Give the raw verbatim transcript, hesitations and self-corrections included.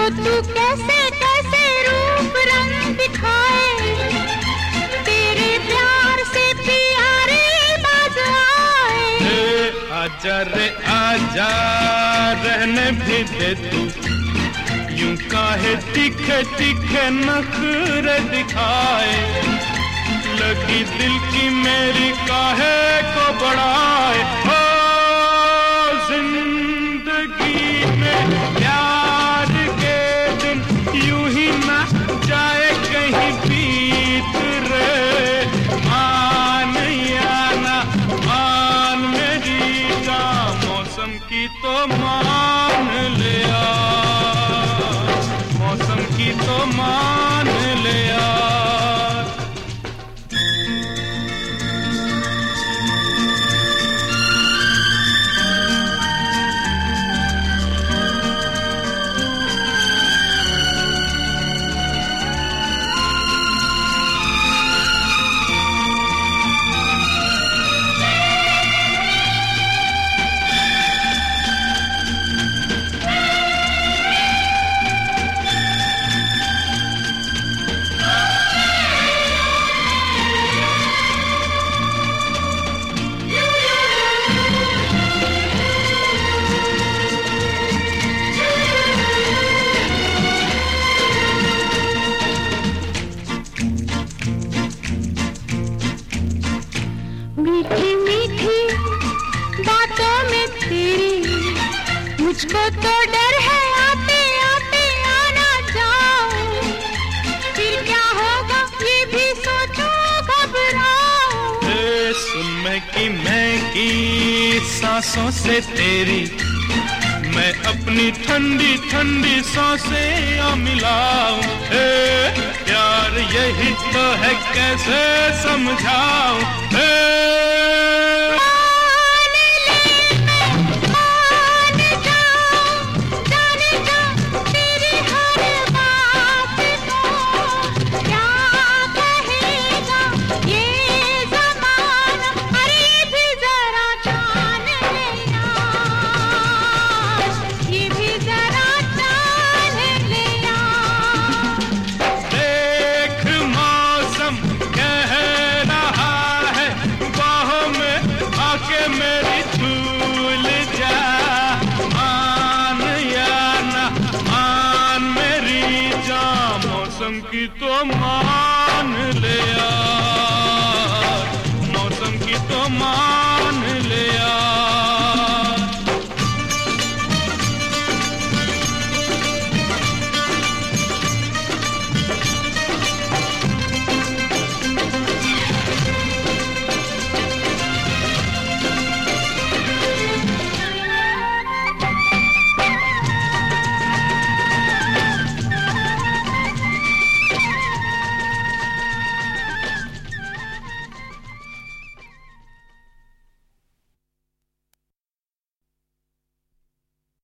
तू कैसे कैसे रूप रंग दिखाए, तेरे प्यार से प्यारे बाज आए। आजा रे आजा, रहने भी दे तू, यूं काहे तीखे तीखे नखरे दिखाए। लगी दिल की मेरी काहे को बढ़ाए। हो जिंदगी में प्यार के दिन यूं ही ना जाए कहीं बीत रे। मान या ना मान मेरी जान, मौसम की तो मान लिया, मौसम की तो मान लिया। मीठी मीठी बातों में तेरी मुझको तो डर है, आते आते आना जाओ। फिर क्या होगा ये भी सोचो घबराओ। ए सुन मैं की मैं की सांसों से तेरी, मैं अपनी ठंडी ठंडी सांसें मिलाऊं। ए प्यार यही तो है, कैसे समझाऊं। मेरी झूल जा, मान या ना मान मेरी जान, मौसम की तो मान लिया, मौसम की तो मान